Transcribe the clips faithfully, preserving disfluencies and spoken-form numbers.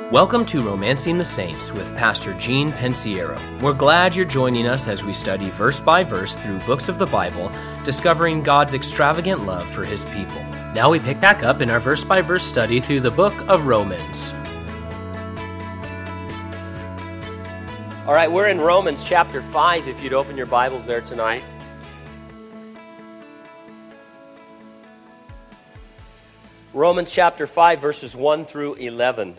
Welcome to Romancing the Saints with Pastor Gene Pensiero. We're glad you're joining us as we study verse by verse through books of the Bible, discovering God's extravagant love for His people. Now we pick back up in our verse by verse study through the book of Romans. All right, we're in Romans chapter five, if you'd open your Bibles there tonight. Romans chapter five, verses one through eleven.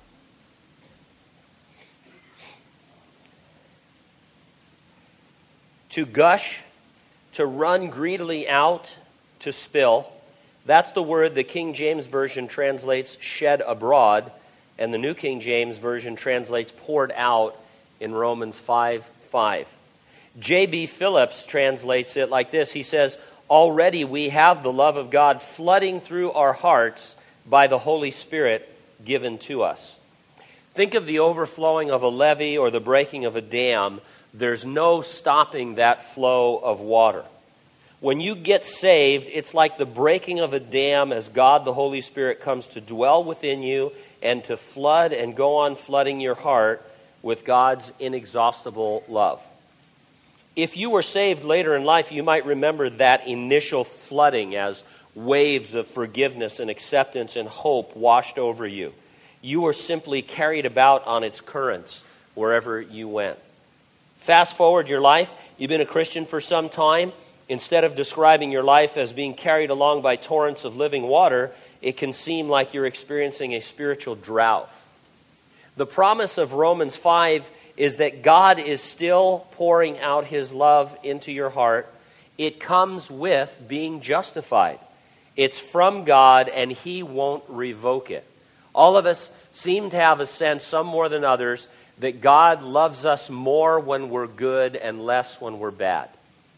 To gush, to run greedily out, to spill. That's the word the King James Version translates shed abroad, and the New King James Version translates poured out in Romans five five. J B Phillips translates it like this. He says, "Already we have the love of God flooding through our hearts by the Holy Spirit given to us." Think of the overflowing of a levee or the breaking of a dam. There's no stopping that flow of water. When you get saved, it's like the breaking of a dam as God, the Holy Spirit, comes to dwell within you and to flood and go on flooding your heart with God's inexhaustible love. If you were saved later in life, you might remember that initial flooding as waves of forgiveness and acceptance and hope washed over you. You were simply carried about on its currents wherever you went. Fast forward your life, you've been a Christian for some time. Instead of describing your life as being carried along by torrents of living water, it can seem like you're experiencing a spiritual drought. The promise of Romans five is that God is still pouring out His love into your heart. It comes with being justified. It's from God, and He won't revoke it. All of us seem to have a sense, some more than others, that God loves us more when we're good and less when we're bad.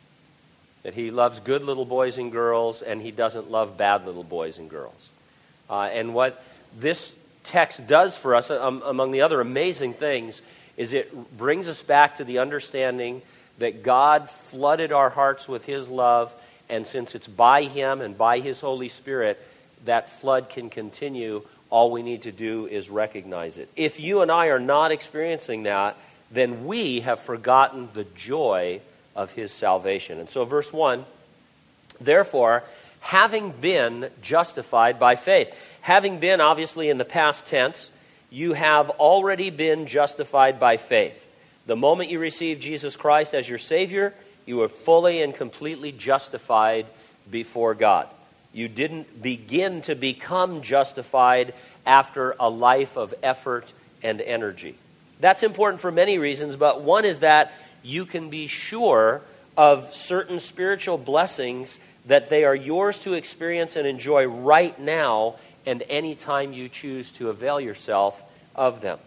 That He loves good little boys and girls, and He doesn't love bad little boys and girls. Uh, and what this text does for us, um, among the other amazing things, is it brings us back to the understanding that God flooded our hearts with His love, and since it's by Him and by His Holy Spirit, that flood can continue. All we need to do is recognize it. If you and I are not experiencing that, then we have forgotten the joy of His salvation. And so verse one, therefore, having been justified by faith. Having been, obviously, in the past tense, you have already been justified by faith. The moment you receive Jesus Christ as your Savior, you are fully and completely justified before God. You didn't begin to become justified after a life of effort and energy. That's important for many reasons, but one is that you can be sure of certain spiritual blessings that they are yours to experience and enjoy right now and any time you choose to avail yourself of them.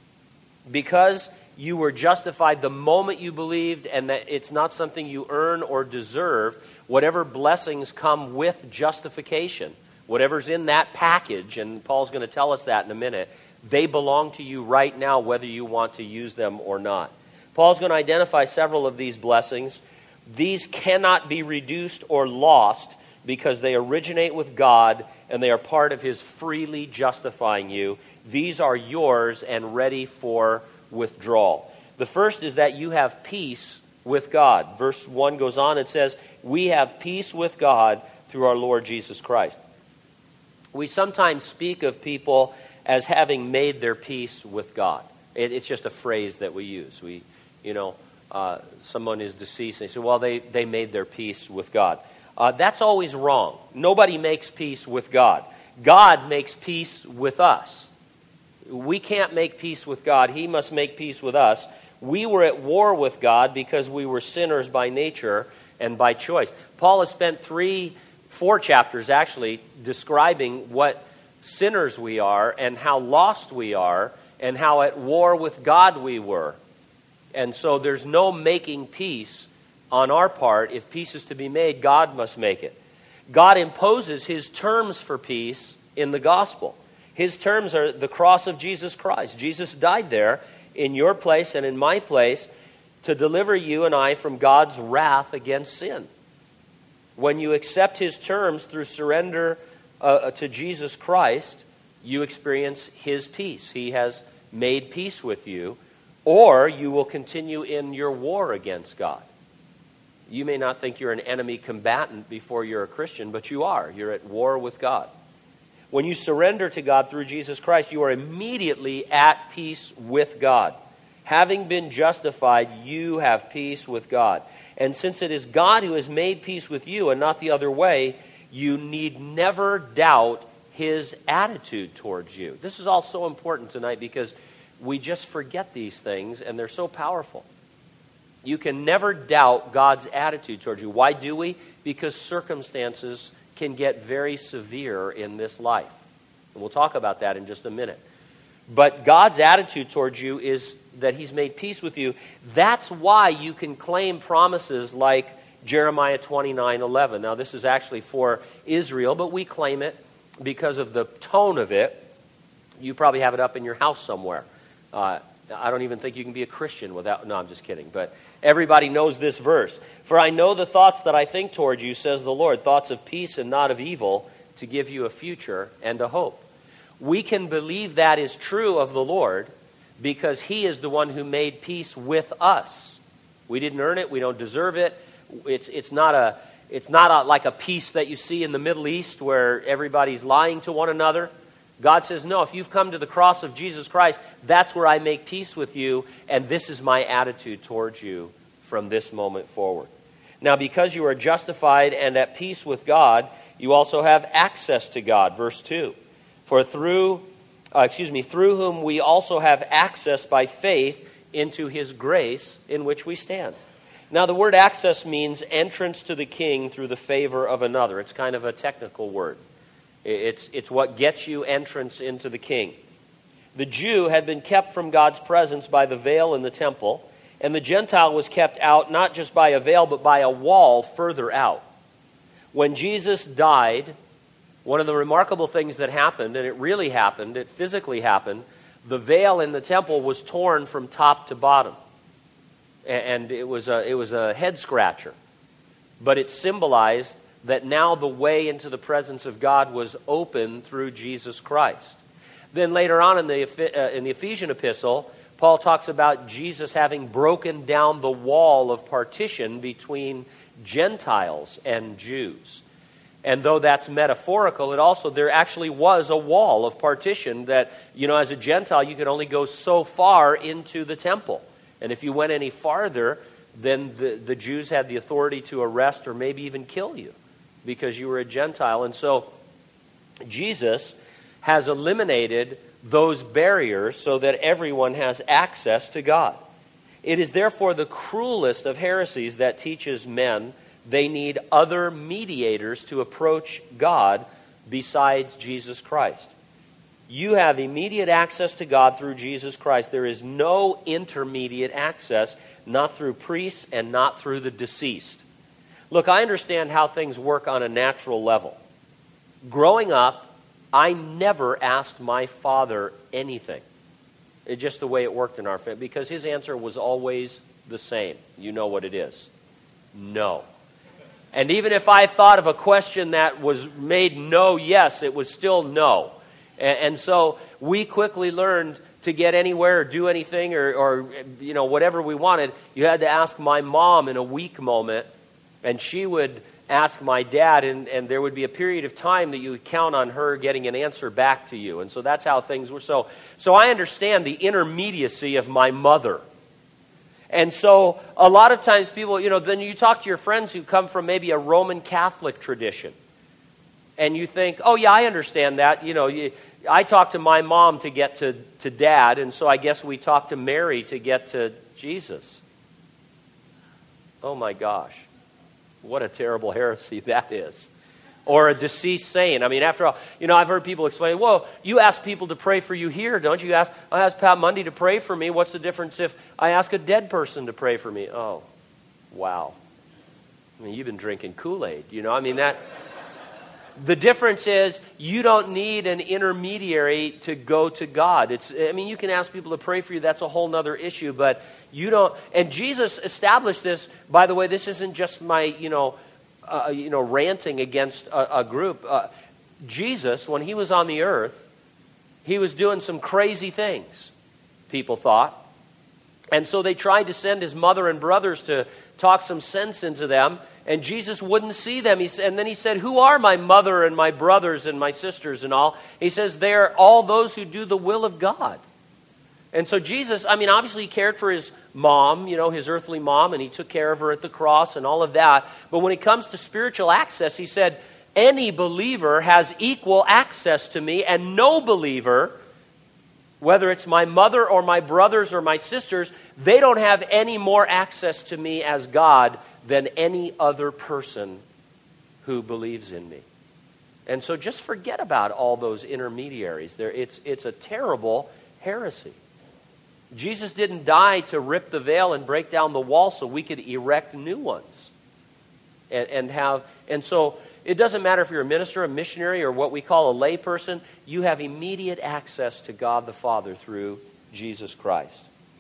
Because you were justified the moment you believed, and that it's not something you earn or deserve, whatever blessings come with justification, whatever's in that package, and Paul's going to tell us that in a minute, they belong to you right now whether you want to use them or not. Paul's going to identify several of these blessings. These cannot be reduced or lost because they originate with God and they are part of His freely justifying you. These are yours and ready for withdrawal. The first is that you have peace with God. Verse one goes on, it says, we have peace with God through our Lord Jesus Christ. We sometimes speak of people as having made their peace with God. It, it's just a phrase that we use. We, you know, uh, someone is deceased, and they say, well, they, they made their peace with God. Uh, that's always wrong. Nobody makes peace with God. God makes peace with us. We can't make peace with God. He must make peace with us. We were at war with God because we were sinners by nature and by choice. Paul has spent three, four chapters actually describing what sinners we are and how lost we are and how at war with God we were. And so there's no making peace on our part. If peace is to be made, God must make it. God imposes His terms for peace in the gospel. His terms are the cross of Jesus Christ. Jesus died there in your place and in my place to deliver you and I from God's wrath against sin. When you accept His terms through surrender uh, to Jesus Christ, you experience his peace. He has made peace with you, or you will continue in your war against God. You may not think you're an enemy combatant before you're a Christian, but you are. You're at war with God. When you surrender to God through Jesus Christ, you are immediately at peace with God. Having been justified, you have peace with God. And since it is God who has made peace with you and not the other way, you need never doubt his attitude towards you. This is all so important tonight because we just forget these things and they're so powerful. You can never doubt God's attitude towards you. Why do we? Because circumstances can get very severe in this life. And we'll talk about that in just a minute. But God's attitude towards you is that he's made peace with you. That's why you can claim promises like Jeremiah twenty-nine eleven. Now, this is actually for Israel, but we claim it because of the tone of it. You probably have it up in your house somewhere. Uh, I don't even think you can be a Christian without... No, I'm just kidding. But everybody knows this verse. For I know the thoughts that I think toward you, says the Lord, thoughts of peace and not of evil, to give you a future and a hope. We can believe that is true of the Lord because he is the one who made peace with us. We didn't earn it. We don't deserve it. It's, it's not, a, it's not a, like a peace that you see in the Middle East where everybody's lying to one another. God says, no, if you've come to the cross of Jesus Christ, that's where I make peace with you, and this is my attitude towards you from this moment forward. Now, because you are justified and at peace with God, you also have access to God. Verse two, for through, uh, excuse me, through whom we also have access by faith into his grace in which we stand. Now, the word access means entrance to the king through the favor of another. It's kind of a technical word. It's, it's what gets you entrance into the king. The Jew had been kept from God's presence by the veil in the temple, and the Gentile was kept out not just by a veil, but by a wall further out. When Jesus died, one of the remarkable things that happened, and it really happened, it physically happened, the veil in the temple was torn from top to bottom. And it was a, it was a head scratcher. But it symbolized that now the way into the presence of God was open through Jesus Christ. Then later on in the, uh, in the Ephesian epistle, Paul talks about Jesus having broken down the wall of partition between Gentiles and Jews. And though that's metaphorical, it also, there actually was a wall of partition that, you know, as a Gentile, you could only go so far into the temple. And if you went any farther, then the, the Jews had the authority to arrest or maybe even kill you, because you were a Gentile. And so Jesus has eliminated those barriers so that everyone has access to God. It is therefore the cruelest of heresies that teaches men they need other mediators to approach God besides Jesus Christ. You have immediate access to God through Jesus Christ. There is no intermediate access, not through priests and not through the deceased. Look, I understand how things work on a natural level. Growing up, I never asked my father anything. It's just the way it worked in our family, because his answer was always the same. You know what it is. No. And even if I thought of a question that was made no, yes, it was still no. And, and so we quickly learned to get anywhere or do anything or, or, you know, whatever we wanted, you had to ask my mom in a weak moment, and she would ask my dad, and, and there would be a period of time that you would count on her getting an answer back to you. And so that's how things were. So, so I understand the intermediacy of my mother. And so a lot of times people, you know, then you talk to your friends who come from maybe a Roman Catholic tradition. And you think, oh yeah, I understand that. You know, you, I talked to my mom to get to, to dad, and so I guess we talked to Mary to get to Jesus. Oh my gosh. What a terrible heresy that is. Or a deceased saint. I mean, after all, you know, I've heard people explain, well, you ask people to pray for you here, don't you? Ask, I ask Pat Mundy to pray for me. What's the difference if I ask a dead person to pray for me? Oh, wow. I mean, you've been drinking Kool-Aid, you know? I mean, that... The difference is you don't need an intermediary to go to God. It's, I mean, you can ask people to pray for you. That's a whole other issue. But you don't. And Jesus established this. By the way, this isn't just my, you know, uh, you know, ranting against a, a group. Uh, Jesus, when he was on the earth, he was doing some crazy things, people thought. And so they tried to send his mother and brothers to talk some sense into them, and Jesus wouldn't see them. He said, and then he said, who are my mother and my brothers and my sisters and all? He says, they're all those who do the will of God. And so Jesus, I mean, obviously he cared for his mom, you know, his earthly mom, and he took care of her at the cross and all of that. But when it comes to spiritual access, he said, any believer has equal access to me, and no believer, whether it's my mother or my brothers or my sisters, they don't have any more access to me as God than any other person who believes in me. And so just forget about all those intermediaries. There, it's, it's a terrible heresy. Jesus didn't die to rip the veil and break down the wall so we could erect new ones. And, and have, and so it doesn't matter if you're a minister, a missionary, or what we call a lay person, you have immediate access to God the Father through Jesus Christ.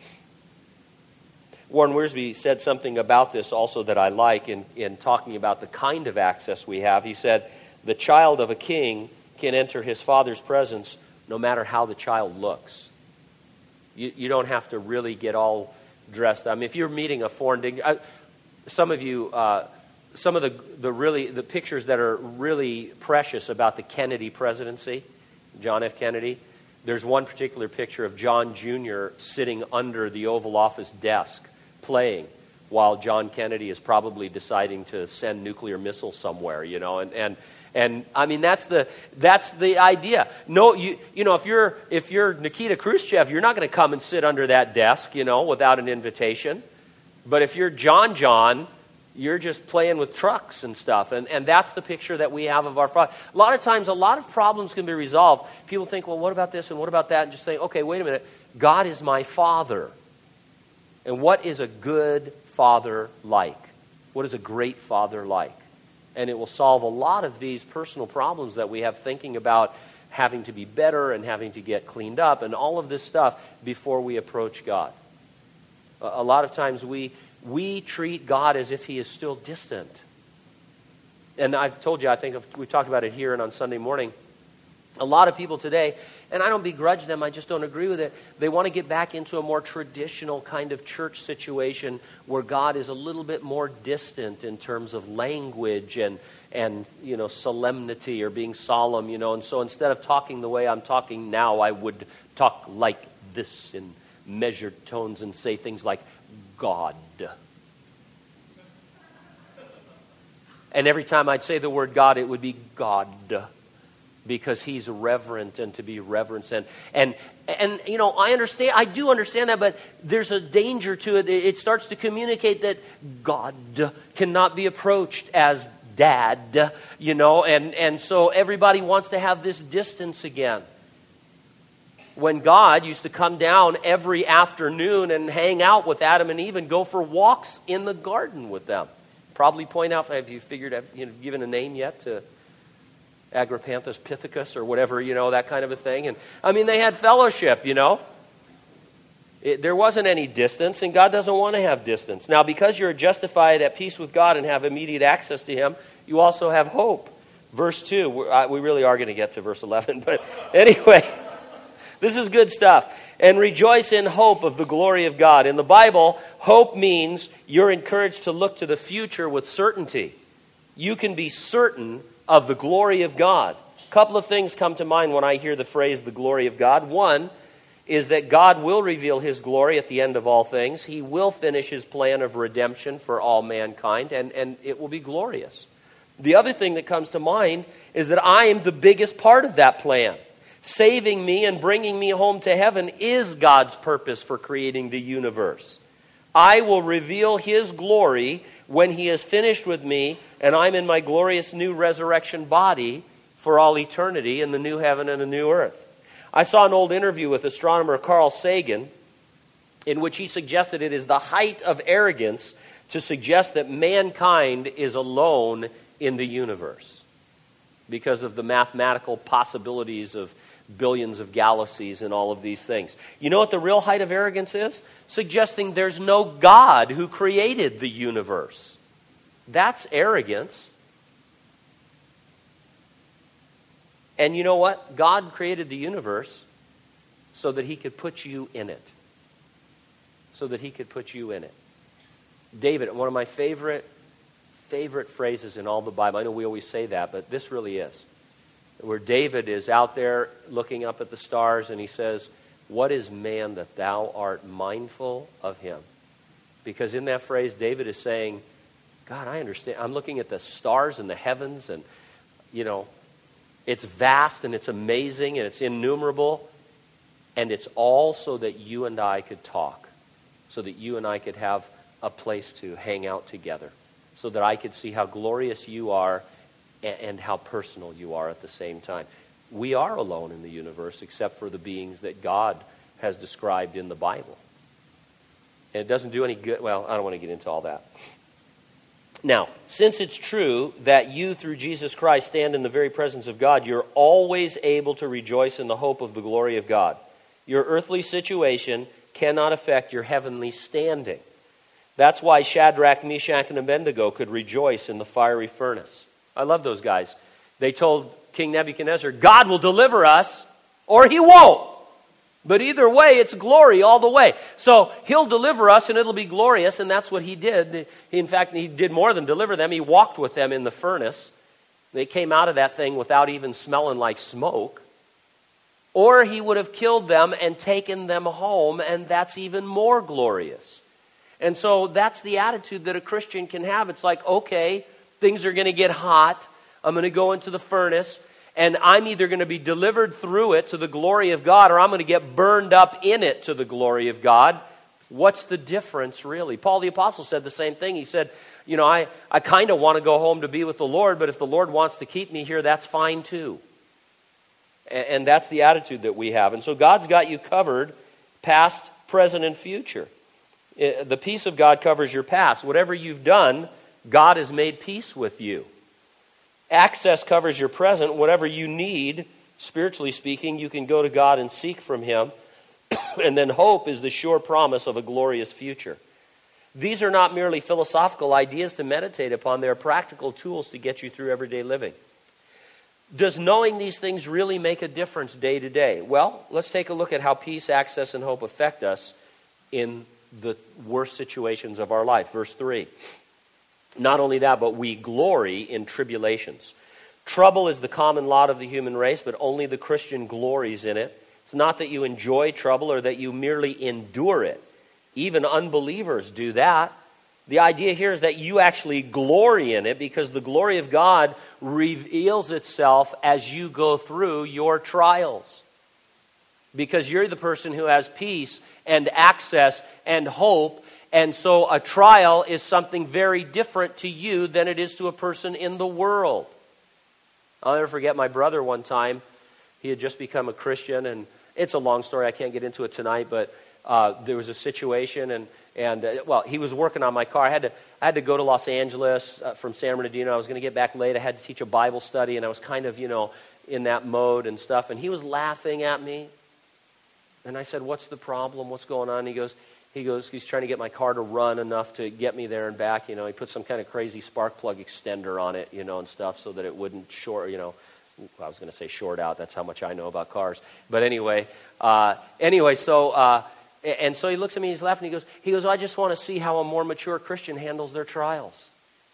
Warren Wiersbe said something about this also that I like in, in talking about the kind of access we have. He said, the child of a king can enter his father's presence no matter how the child looks. You, you don't have to really get all dressed. I mean, if you're meeting a foreign dignitary, some of you, uh, some of the the really the pictures that are really precious about the Kennedy presidency, John F. Kennedy. There's one particular picture of John Junior sitting under the Oval Office desk playing while John Kennedy is probably deciding to send nuclear missiles somewhere, you know, and and. And I mean that's the that's the idea. No, you you know if you're if you're Nikita Khrushchev, you're not going to come and sit under that desk, you know, without an invitation. But if you're John John, you're just playing with trucks and stuff. And and that's the picture that we have of our Father. A lot of times, a lot of problems can be resolved. People think, well, what about this and what about that? And just say, okay, wait a minute. God is my Father. And what is a good father like? What is a great father like? And it will solve a lot of these personal problems that we have thinking about having to be better and having to get cleaned up and all of this stuff before we approach God. A lot of times we we treat God as if he is still distant. And I've told you, I think we've talked about it here and on Sunday morning. A lot of people today, and I don't begrudge them, I just don't agree with it, they want to get back into a more traditional kind of church situation where God is a little bit more distant in terms of language and, and you know, solemnity or being solemn, you know. And so instead of talking the way I'm talking now, I would talk like this in measured tones and say things like, God. And every time I'd say the word God, it would be God. Because he's reverent and to be reverenced. And, and, and, you know, I understand, I do understand that, but there's a danger to it. It starts to communicate that God cannot be approached as dad, you know, and, and so everybody wants to have this distance again. When God used to come down every afternoon and hang out with Adam and Eve and go for walks in the garden with them. Probably point out, have you figured, have you given a name yet to Agripanthus pithecus or whatever, you know, that kind of a thing. And I mean, they had fellowship, you know. It, there wasn't any distance, and God doesn't want to have distance. Now, because you're justified at peace with God and have immediate access to him, you also have hope. Verse two, we really are going to get to verse eleven, but anyway, this is good stuff. And rejoice in hope of the glory of God. In the Bible, hope means you're encouraged to look to the future with certainty. You can be certain of the glory of God. A couple of things come to mind when I hear the phrase, the glory of God. One is that God will reveal his glory at the end of all things. He will finish his plan of redemption for all mankind, and, and it will be glorious. The other thing that comes to mind is that I am the biggest part of that plan. Saving me and bringing me home to heaven is God's purpose for creating the universe. I will reveal his glory when he is finished with me and I'm in my glorious new resurrection body for all eternity in the new heaven and the new earth. I saw an old interview with astronomer Carl Sagan in which he suggested it is the height of arrogance to suggest that mankind is alone in the universe because of the mathematical possibilities of billions of galaxies and all of these things. You know what the real height of arrogance is? Suggesting there's no God who created the universe. That's arrogance. And you know what? God created the universe so that he could put you in it. So that he could put you in it. David, one of my favorite, favorite phrases in all the Bible. I know we always say that, but this really is. Where David is out there looking up at the stars and he says, "What is man that thou art mindful of him?" Because in that phrase, David is saying, God, I understand. I'm looking at the stars and the heavens, and, you know, it's vast and it's amazing and it's innumerable. And it's all so that you and I could talk. So that you and I could have a place to hang out together. So that I could see how glorious you are and, and how personal you are at the same time. We are alone in the universe except for the beings that God has described in the Bible. And it doesn't do any good. Well, I don't want to get into all that. Now, since it's true that you through Jesus Christ stand in the very presence of God, you're always able to rejoice in the hope of the glory of God. Your earthly situation cannot affect your heavenly standing. That's why Shadrach, Meshach, and Abednego could rejoice in the fiery furnace. I love those guys. They told King Nebuchadnezzar, God will deliver us or he won't. But either way, it's glory all the way. So he'll deliver us and it'll be glorious, and that's what he did. He, in fact, he did more than deliver them. He walked with them in the furnace. They came out of that thing without even smelling like smoke. Or he would have killed them and taken them home, and that's even more glorious. And so that's the attitude that a Christian can have. It's like, okay, things are going to get hot. I'm going to go into the furnace. And I'm either going to be delivered through it to the glory of God, or I'm going to get burned up in it to the glory of God. What's the difference, really? Paul the Apostle said the same thing. He said, you know, I, I kind of want to go home to be with the Lord, but if the Lord wants to keep me here, that's fine too. And, and that's the attitude that we have. And so God's got you covered, past, present, and future. The peace of God covers your past. Whatever you've done, God has made peace with you. Access covers your present. Whatever you need, spiritually speaking, you can go to God and seek from him. And then hope is the sure promise of a glorious future. These are not merely philosophical ideas to meditate upon. They are practical tools to get you through everyday living. Does knowing these things really make a difference day to day? Well, let's take a look at how peace, access, and hope affect us in the worst situations of our life. Verse three. Not only that, but we glory in tribulations. Trouble is the common lot of the human race, but only the Christian glories in it. It's not that you enjoy trouble or that you merely endure it. Even unbelievers do that. The idea here is that you actually glory in it because the glory of God reveals itself as you go through your trials. Because you're the person who has peace and access and hope. And so a trial is something very different to you than it is to a person in the world. I'll never forget my brother one time. He had just become a Christian, and it's a long story. I can't get into it tonight, but uh, there was a situation, and and uh, well, he was working on my car. I had to I had to go to Los Angeles uh, from San Bernardino. I was going to get back late. I had to teach a Bible study, and I was kind of you know in that mode and stuff. And he was laughing at me, and I said, "What's the problem? What's going on?" And he goes. He goes, he's trying to get my car to run enough to get me there and back. You know, he put some kind of crazy spark plug extender on it, you know, and stuff so that it wouldn't short, you know, I was going to say short out. That's how much I know about cars. But anyway, uh, anyway, so, uh, and so he looks at me, he's laughing. He goes, he goes, I just want to see how a more mature Christian handles their trials.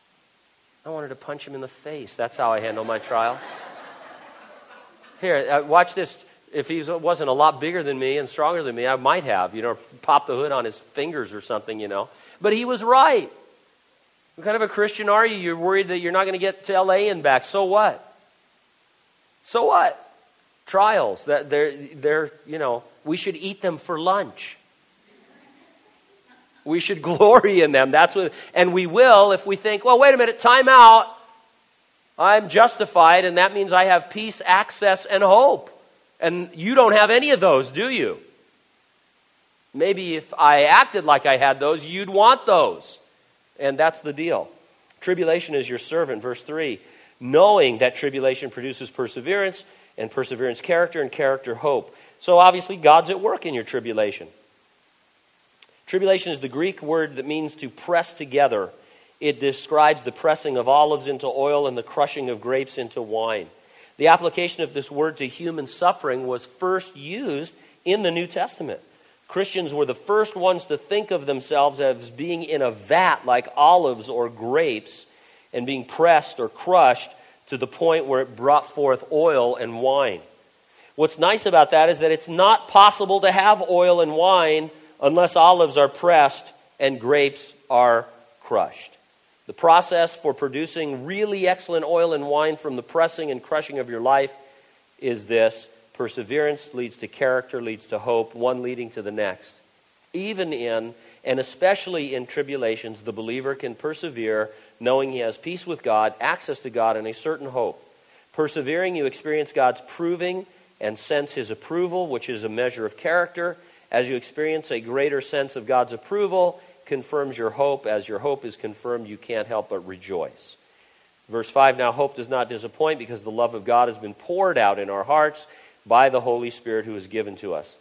I wanted to punch him in the face. That's how I handle my trials. Here, uh, watch this. If he wasn't a lot bigger than me and stronger than me, I might have, you know, popped the hood on his fingers or something, you know. But he was right. What kind of a Christian are you? You're worried that you're not going to get to L A and back. So what? So what? Trials. That they're, they're, you know, we should eat them for lunch. We should glory in them. That's what, and we will if we think, well, wait a minute, time out. I'm justified, and that means I have peace, access, and hope. And you don't have any of those, do you? Maybe if I acted like I had those, you'd want those. And that's the deal. Tribulation is your servant, verse three. Knowing that tribulation produces perseverance, and perseverance character, and character hope. So obviously God's at work in your tribulation. Tribulation is the Greek word that means to press together. It describes the pressing of olives into oil and the crushing of grapes into wine. The application of this word to human suffering was first used in the New Testament. Christians were the first ones to think of themselves as being in a vat like olives or grapes and being pressed or crushed to the point where it brought forth oil and wine. What's nice about that is that it's not possible to have oil and wine unless olives are pressed and grapes are crushed. The process for producing really excellent oil and wine from the pressing and crushing of your life is this. Perseverance leads to character, leads to hope, one leading to the next. Even in, and especially in tribulations, the believer can persevere knowing he has peace with God, access to God, and a certain hope. Persevering, you experience God's proving and sense his approval, which is a measure of character. As you experience a greater sense of God's approval, confirms your hope. As your hope is confirmed, you can't help but rejoice. Verse five, now hope does not disappoint because the love of God has been poured out in our hearts by the Holy Spirit who is given to us.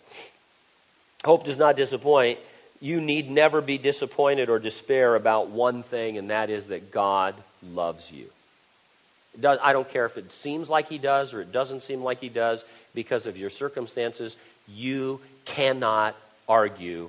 Hope does not disappoint. You need never be disappointed or despair about one thing, and that is that God loves you. It does, I don't care if it seems like he does or it doesn't seem like he does. Because of your circumstances, you cannot argue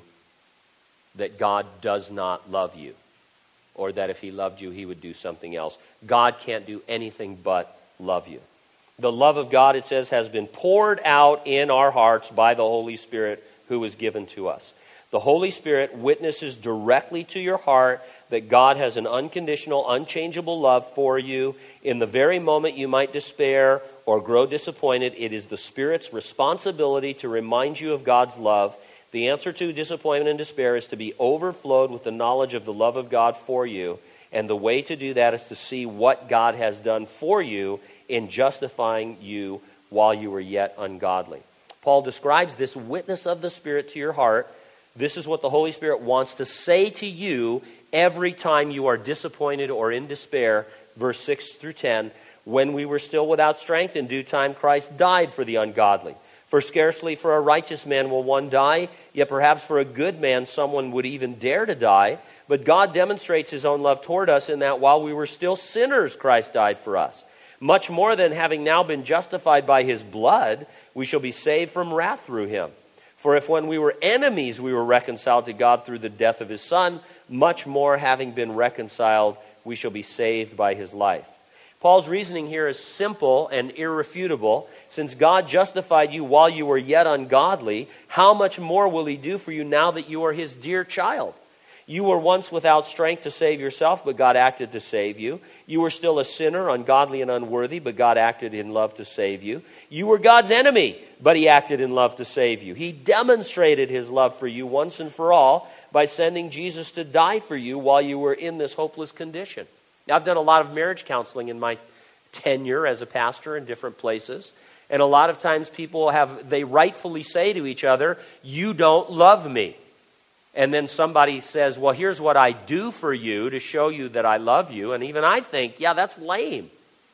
that God does not love you, or that if he loved you, he would do something else. God can't do anything but love you. The love of God, it says, has been poured out in our hearts by the Holy Spirit who is given to us. The Holy Spirit witnesses directly to your heart that God has an unconditional, unchangeable love for you. In the very moment you might despair or grow disappointed, it is the Spirit's responsibility to remind you of God's love. The answer to disappointment and despair is to be overflowed with the knowledge of the love of God for you. And the way to do that is to see what God has done for you in justifying you while you were yet ungodly. Paul describes this witness of the Spirit to your heart. This is what the Holy Spirit wants to say to you every time you are disappointed or in despair. Verse six through ten, when we were still without strength, in due time Christ died for the ungodly. For scarcely for a righteous man will one die, yet perhaps for a good man someone would even dare to die. But God demonstrates his own love toward us in that while we were still sinners, Christ died for us. Much more than having now been justified by his blood, we shall be saved from wrath through him. For if when we were enemies we were reconciled to God through the death of his Son, much more having been reconciled, we shall be saved by his life. Paul's reasoning here is simple and irrefutable. Since God justified you while you were yet ungodly, how much more will he do for you now that you are his dear child? You were once without strength to save yourself, but God acted to save you. You were still a sinner, ungodly and unworthy, but God acted in love to save you. You were God's enemy, but he acted in love to save you. He demonstrated his love for you once and for all by sending Jesus to die for you while you were in this hopeless condition. Now, I've done a lot of marriage counseling in my tenure as a pastor in different places. And a lot of times people have, they rightfully say to each other, you don't love me. And then somebody says, well, here's what I do for you to show you that I love you. And even I think, yeah, that's lame.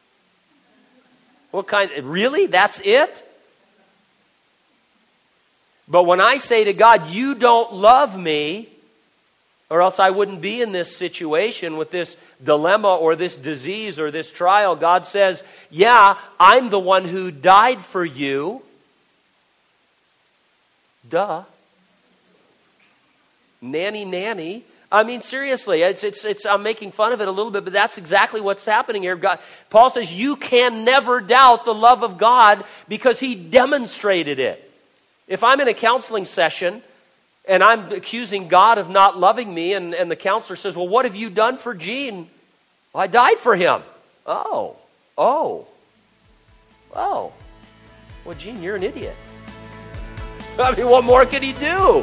What kind, really? That's it? But when I say to God, you don't love me, or else I wouldn't be in this situation with this dilemma or this disease or this trial, God says, yeah, I'm the one who died for you. Duh. Nanny, nanny. I mean, seriously, it's, it's, it's, I'm making fun of it a little bit, but that's exactly what's happening here. God, Paul says you can never doubt the love of God because he demonstrated it. If I'm in a counseling session and I'm accusing God of not loving me, and, and the counselor says, well, what have you done for Gene? Well, I died for him. Oh, oh, oh. Well, Gene, you're an idiot. I mean, what more could he do?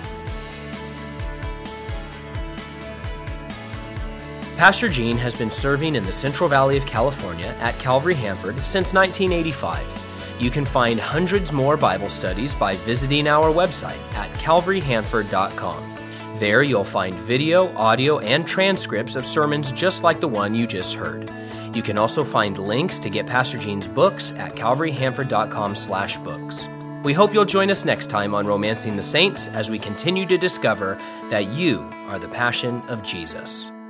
Pastor Gene has been serving in the Central Valley of California at Calvary Hanford since nineteen eighty-five. You can find hundreds more Bible studies by visiting our website at calvary hanford dot com. There you'll find video, audio, and transcripts of sermons just like the one you just heard. You can also find links to get Pastor Gene's books at calvary hanford dot com slash books. We hope you'll join us next time on Romancing the Saints as we continue to discover that you are the passion of Jesus.